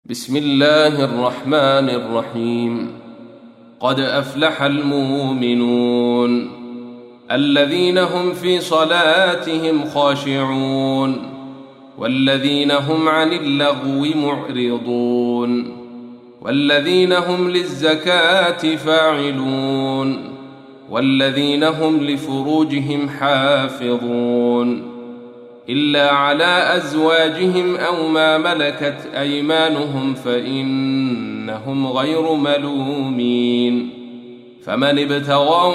بسم الله الرحمن الرحيم. قد أفلح المؤمنون الذين هم في صلاتهم خاشعون والذين هم عن اللغو معرضون والذين هم للزكاة فاعلون والذين هم لفروجهم حافظون إلا على أزواجهم أو ما ملكت أيمانهم فإنهم غير ملومين. فمن ابتغى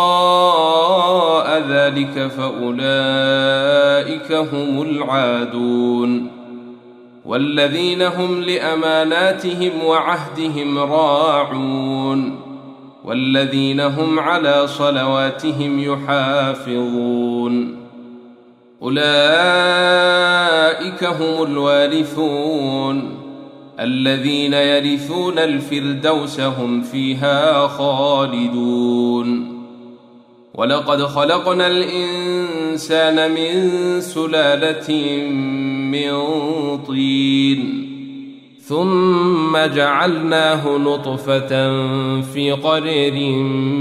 وراء ذلك فأولئك هم العادون. والذين هم لأماناتهم وعهدهم راعون والذين هم على صلواتهم يحافظون. أولئك هم الوارثون الذين يرثون الفردوس هم فيها خالدون. ولقد خلقنا الإنسان من سلالة من طين ثم جعلناه نطفة في قرير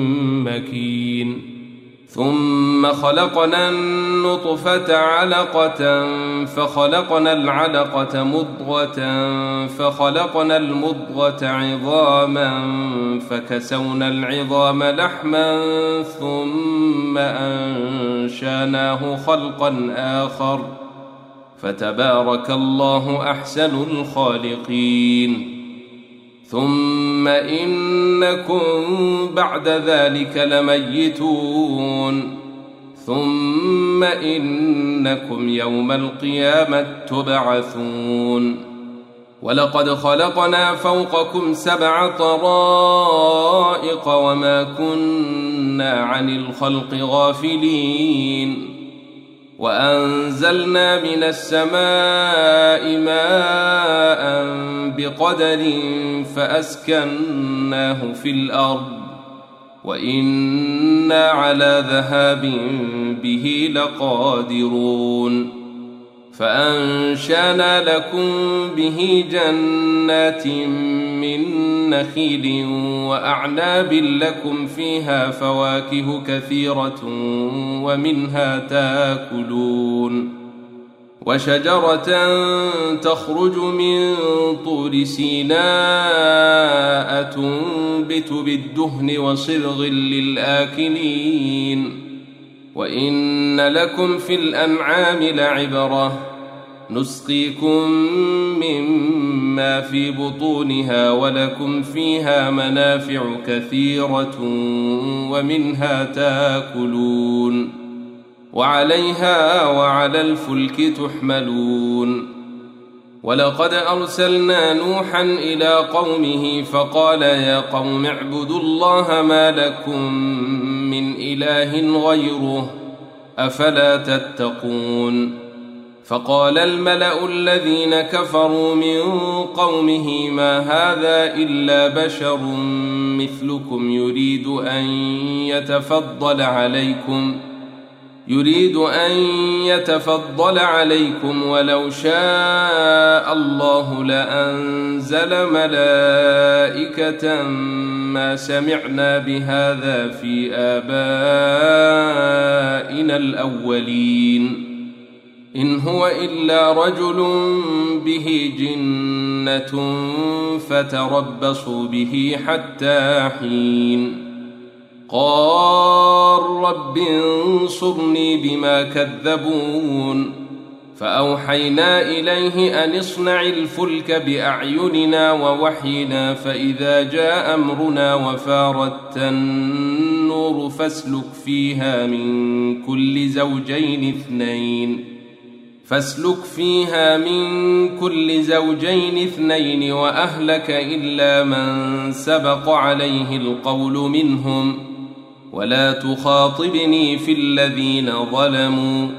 مكين ثم خلقنا النطفة علقة فخلقنا العلقة مضغة فخلقنا المضغة عظاما فكسونا العظام لحما ثم أنشأناه خلقا آخر فتبارك الله أحسن الخالقين. ثم إنكم بعد ذلك لميتون ثم إنكم يوم القيامة تبعثون. ولقد خلقنا فوقكم 7 طرائق وما كنا عن الخلق غافلين وأنزلنا من السماء ماء بقدر فأسكناه في الأرض وإنا على ذهاب به لقادرون. فأنشأنا لكم به جنات من نخيل وأعناب لكم فيها فواكه كثيرة ومنها تاكلون. وشجرة تخرج من طور سيناء تنبت بالدهن وصبغ للآكلين. وإن لكم في الأنعام لعبرة نسقيكم مما في بطونها ولكم فيها منافع كثيرة ومنها تاكلون وعليها وعلى الفلك تحملون. ولقد أرسلنا نوحا إلى قومه فقال يا قوم اعبدوا الله ما لكم من إله غيره أفلا تتقون. فقال الملأ الذين كفروا من قومه ما هذا إلا بشر مثلكم يريد أن يتفضل عليكم ولو شاء الله لأنزل ملائكة ما سمعنا بهذا في آبائنا الأولين إن هو إلا رجل به جنة فتربصوا به حتى حين. قال رب انصرني بما كذبون. فأوحينا إليه أن اصنع الفلك بأعيننا ووحينا فإذا جاء أمرنا وفاردت النور فاسلك فيها من كل زوجين 2 وأهلك إلا من سبق عليه القول منهم ولا تخاطبني في الذين ظلموا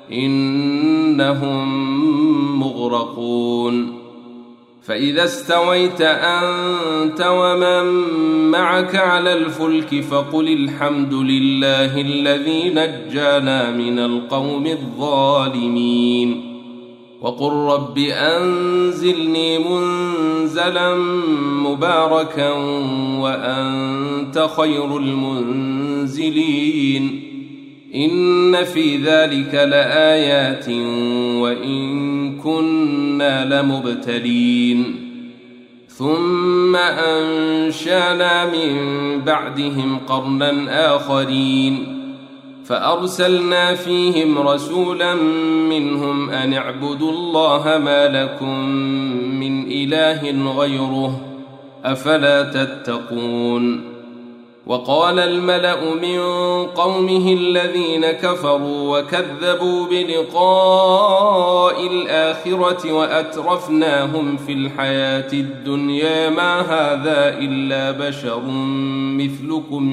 إنهم مغرقون. فإذا استويت أنت ومن معك على الفلك فقل الحمد لله الذي نجانا من القوم الظالمين. وقل رب أنزلني منزلا مباركا وأنت خير المنزلين إن في ذلك لآيات وإن كنا لمبتلين ثم أنشأنا من بعدهم قرنا آخرين فأرسلنا فيهم رسولا منهم أن اعبدوا الله ما لكم من إله غيره أفلا تتقون وقال الملأ من قومه الذين كفروا وكذبوا بلقاء الآخرة وأترفناهم في الحياة الدنيا ما هذا إلا بشر مثلكم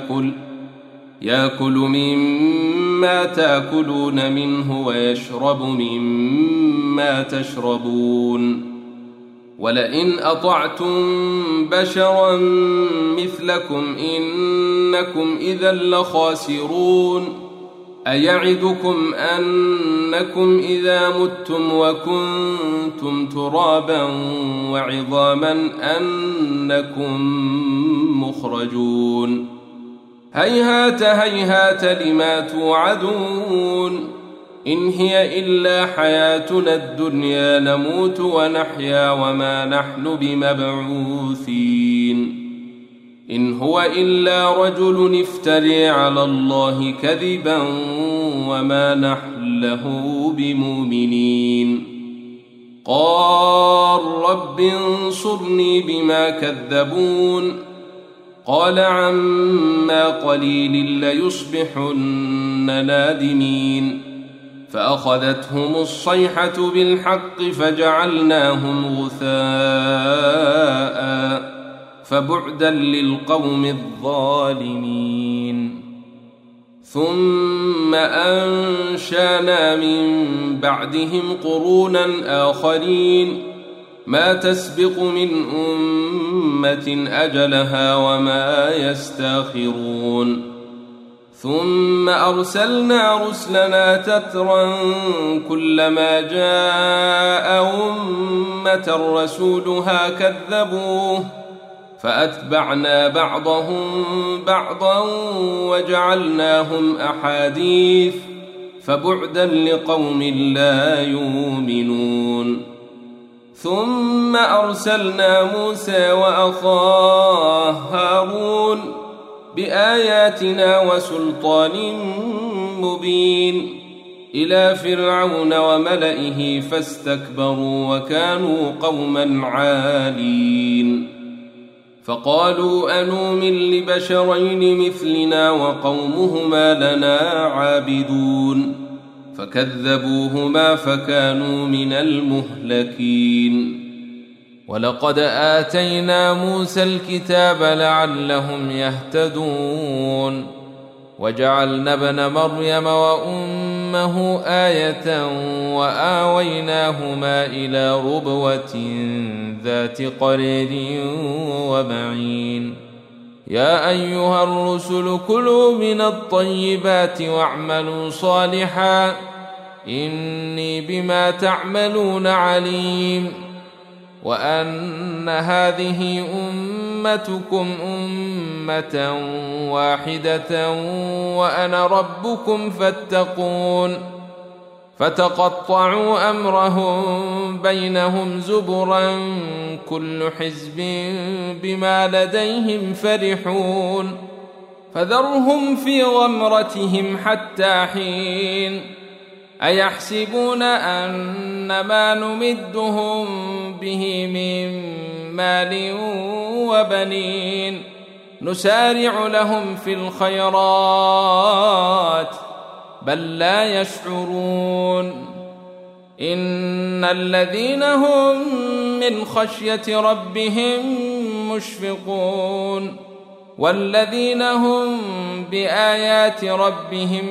يأكل مما تأكلون منه ويشرب مما تشربون ولئن أطعتم بشرا مثلكم إنكم إذا لخاسرون أيعدكم أنكم إذا متم وكنتم ترابا وعظاما أنكم مخرجون هيهات هيهات لما توعدون إن هي إلا حياتنا الدنيا نموت ونحيا وما نحن بمبعوثين إن هو إلا رجل افتري على الله كذبا وما نحن له بمؤمنين قال رب انصرني بما كذبون قال عما قليل ليصبحن نادمين فأخذتهم الصيحة بالحق فجعلناهم غثاء فبعدا للقوم الظالمين ثم أنشأنا من بعدهم قرونا آخرين ما تسبق من أمة أجلها وما يستاخرون ثم أرسلنا رسلنا تترا كلما جاء أمة رسولها كذبوه فأتبعنا بعضهم بعضا وجعلناهم أحاديث فبعدا لقوم لا يؤمنون ثم أرسلنا موسى وأخاه هارون بآياتنا وسلطان مبين إلى فرعون وملئه فاستكبروا وكانوا قوما عالين فقالوا أنؤمن لبشرين مثلنا وقومهما لنا عابدون فكذبوهما فكانوا من المهلكين ولقد آتينا موسى الكتاب لعلهم يهتدون وجعلنا ابن مريم وأمه آية وآويناهما إلى ربوة ذات قرير ومعين يا أيها الرسل كلوا من الطيبات واعملوا صالحا إني بما تعملون عليم وأن هذه أمتكم أمة واحدة وأنا ربكم فاتقون فتقطعوا أمرهم بينهم زبرا كل حزب بما لديهم فرحون فذرهم في غمرتهم حتى حين أيحسبون أن ما نمدهم به من مال وبنين نسارع لهم في الخيرات بل لا يشعرون إن الذين هم من خشية ربهم مشفقون والذين هم بآيات ربهم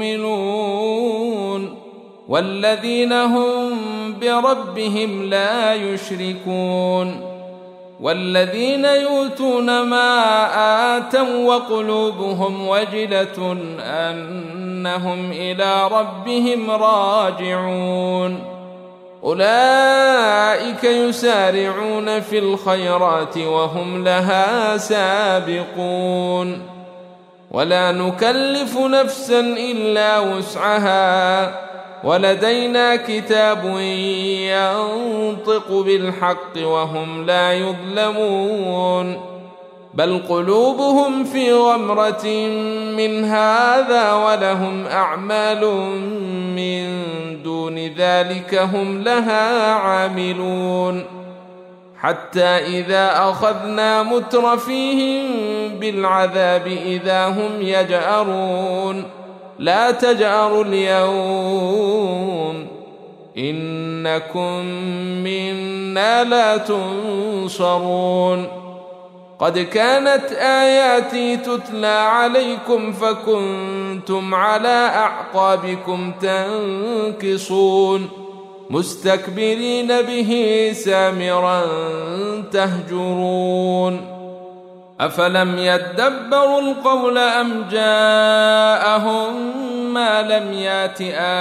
يؤمنون والذين هم بربهم لا يشركون والذين يؤتون ما آتوا وقلوبهم وجلة أنهم إلى ربهم راجعون أولئك يسارعون في الخيرات وهم لها سابقون ولا نكلف نفسا إلا وسعها ولدينا كتاب ينطق بالحق وهم لا يظلمون بل قلوبهم في غمرة من هذا ولهم أعمال من دون ذلك هم لها عاملون حتى إذا أخذنا مترفيهم بالعذاب إذا هم يجأرون لا تجأروا اليوم إنكم منا لا تنصرون قد كانت آياتي تتلى عليكم فكنتم على أعقابكم تنكصون مستكبرين به سامرا تهجرون أفلم يدبروا القول أم جاءهم ما لم يات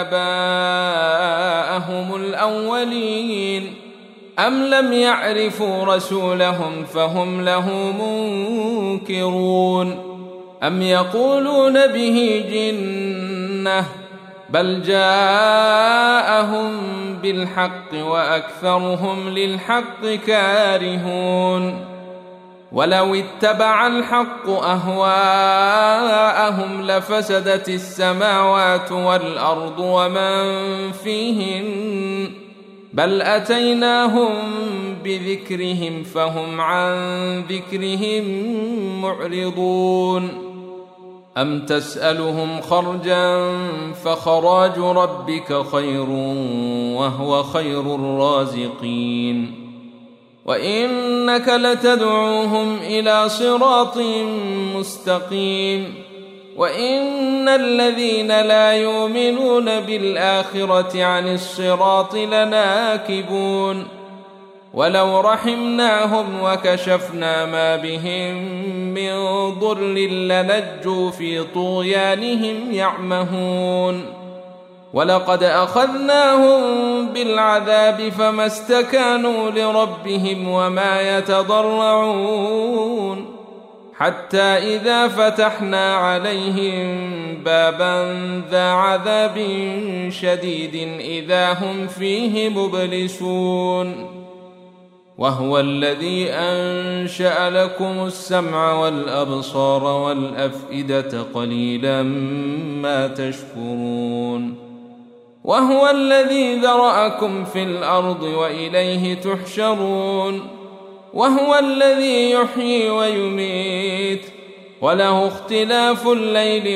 آباءهم الأولين أم لم يعرفوا رسولهم فهم له منكرون أم يقولون به جنة بل جاءهم بالحق وأكثرهم للحق كارهون ولو اتبع الحق أهواءهم لفسدت السماوات والأرض ومن فيهن بل أتيناهم بذكرهم فهم عن ذكرهم معرضون أم تسألهم خرجا فخراج ربك خير وهو خير الرازقين وإنك لتدعوهم إلى صراط مستقيم وإن الذين لا يؤمنون بالآخرة عن الصراط لناكبون ولو رحمناهم وكشفنا ما بهم من ضر للجوا في طغيانهم يعمهون ولقد أخذناهم بالعذاب فما استكانوا لربهم وما يتضرعون حتى إذا فتحنا عليهم بابا ذا عذاب شديد إذا هم فيه مبلسون وهو الذي أنشأ لكم السمع والأبصار والأفئدة قليلا ما تشكرون وهو الذي ذرأكم في الأرض وإليه تحشرون وهو الذي يحيي ويميت وله اختلاف الليل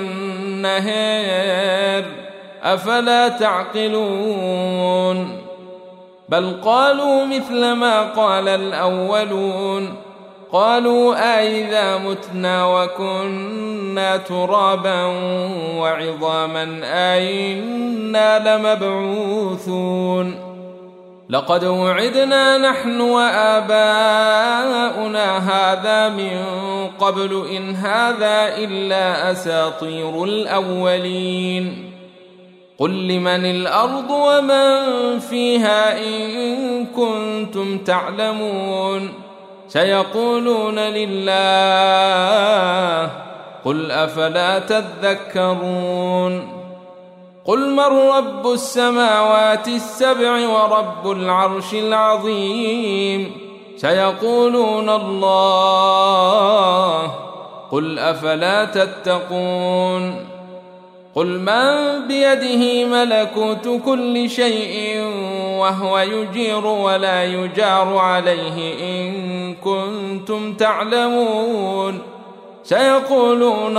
والنهار أفلا تعقلون بل قالوا مثل ما قال الأولون قالوا أئذا متنا وكنا ترابا وعظاما أئنا لمبعوثون لقد وعدنا نحن وآباؤنا هذا من قبل إن هذا إلا أساطير الأولين قل لمن الأرض ومن فيها إن كنتم تعلمون سيقولون لله قل أفلا تذكرون قل من رب السماوات السبع ورب العرش العظيم سيقولون الله قل أفلا تتقون قل من بيده ملكوت كل شيء وهو يجير ولا يجار عليه إن كنتم تعلمون سيقولون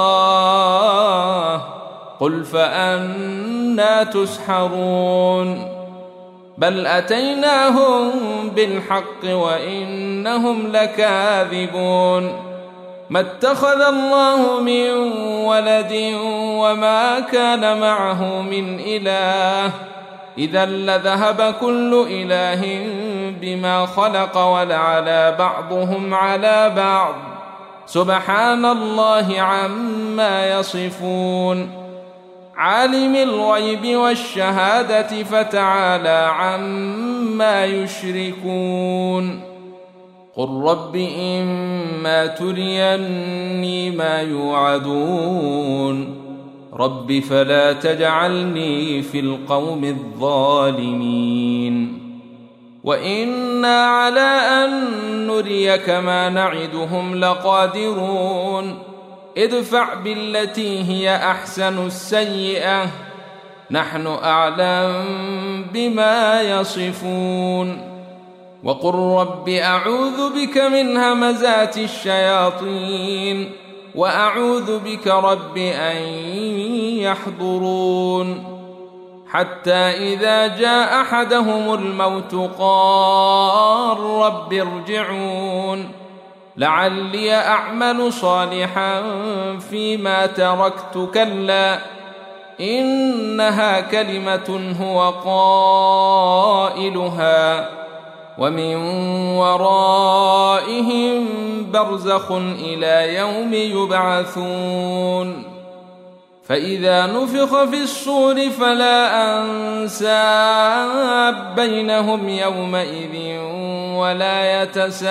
الله قل فأنى تسحرون بل أتيناهم بالحق وإنهم لكاذبون ما اتخذ الله من ولد وما كان معه من إله إذا لذهب كل إله بما خلق ولعلى بعضهم على بعض سبحان الله عما يصفون عالم الغيب والشهادة فتعالى عما يشركون قل رب إما تريني ما يوعدون رب فلا تجعلني في القوم الظالمين وإنا على أن نريك ما نعدهم لقادرون ادفع بالتي هي أحسن السيئة نحن أعلم بما يصفون وقل رب أعوذ بك من همزات الشياطين وأعوذ بك رب أن يحضرون حتى إذا جاء أحدهم الموت قال رب ارجعون لعلي أعمل صالحا فيما تركت كلا إنها كلمة هو قائلها ومن ورائهم برزخ إلى يوم يبعثون فإذا نفخ في الصور فلا أنساب بينهم يومئذ ولا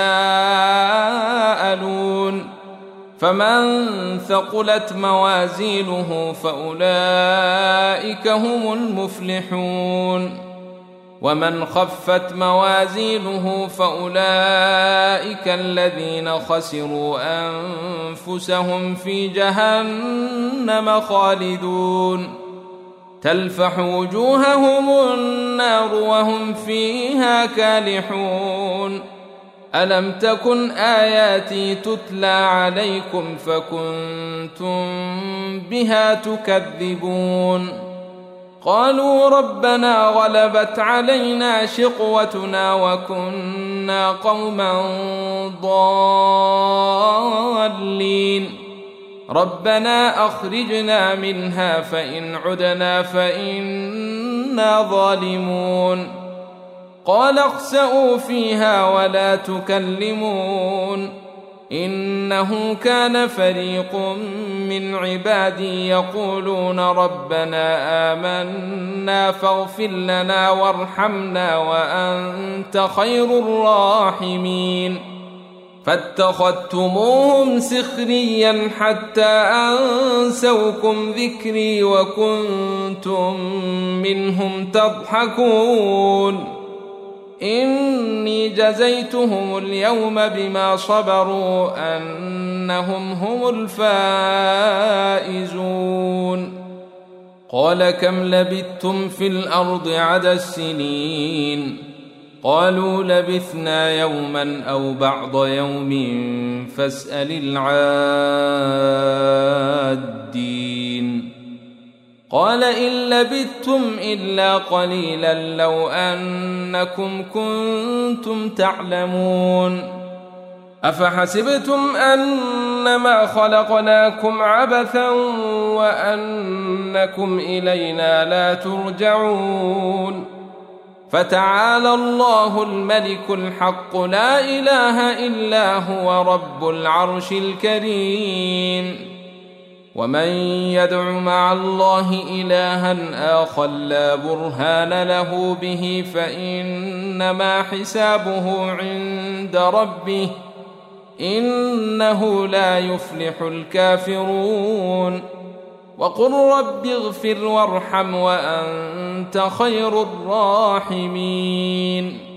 يتساءلون فمن ثقلت موازينه فأولئك هم المفلحون ومن خفت موازينه فأولئك الذين خسروا أنفسهم في جهنم خالدون تلفح وجوههم النار وهم فيها كالحون ألم تكن آياتي تتلى عليكم فكنتم بها تكذبون قالوا ربنا غلبت علينا شقوتنا وكنا قوما ضالين ربنا أخرجنا منها فإن عدنا فإنا ظالمون قال اخسئوا فيها ولا تكلمون إنه كان فريق من عبادي يقولون ربنا آمنا فاغفر لنا وارحمنا وأنت خير الراحمين فاتخذتموهم سخريا حتى أنسوكم ذكري وكنتم منهم تضحكون إني جزيتهم اليوم بما صبروا أنهم هم الفائزون قال كم لبثتم في الأرض عدد السنين قالوا لبثنا يوما أو بعض يوم فاسأل العادين قال إن لبثتم إلا قليلا لو أنكم كنتم تعلمون أفحسبتم أنما خلقناكم عبثا وأنكم إلينا لا ترجعون فتعالى الله الملك الحق لا إله إلا هو رب العرش الكريم ومن يدع مع الله إلها آخر لا برهان له به فإنما حسابه عند ربه إنه لا يفلح الكافرون وقل رب اغفر وارحم وأنت خير الراحمين